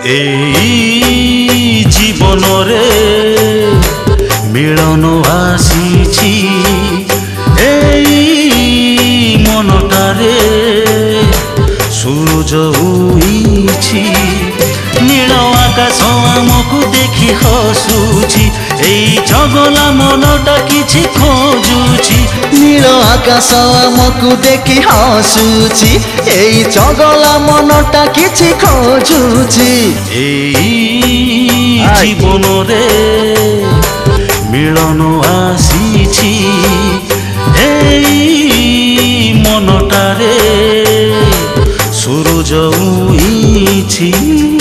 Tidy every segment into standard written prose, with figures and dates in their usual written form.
এই জীবনরে মিলন আসিছি এই মনটারে সূর্য উইছি নীল আকাশ আমকু দেখি হসুছি এই চগলা মনটা কিছু খোঁজুছি নীল আকাশ আমকু দেখি হসুছি এই চগলা মনটা কিছু খোঁজুছি এই জীবনরে মিলন আসিছি এই মনটারে সূর্য উইছি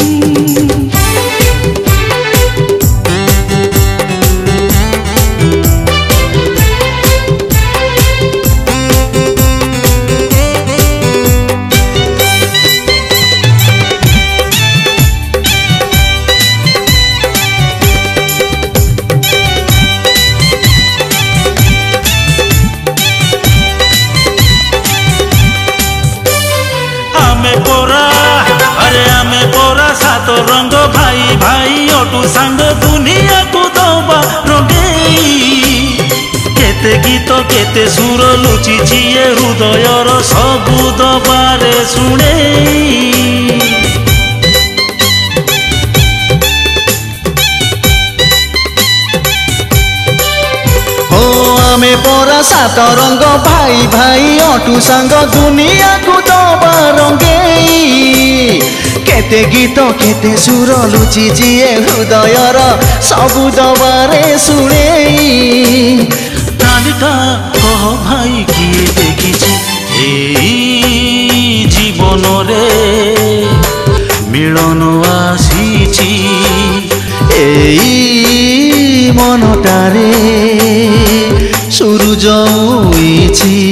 सात रंग भाई भाई अटू सांग दुनिया को दबा रंगेई केते गीत केते सुर लुचिछि ए हृदयर सबु दबारे शुणेई हो आमे परा सात रंग भाई भाई अटू सांग दुनिया को दबा रंगेई केते गीत केते सुर लुचिछि ए हृदयर सबु दबारे शुणेई तालिटा कह भाई किए देखिछि एई जीवनरे मिलन आसीछि एई मनटारे सूरज उइछि।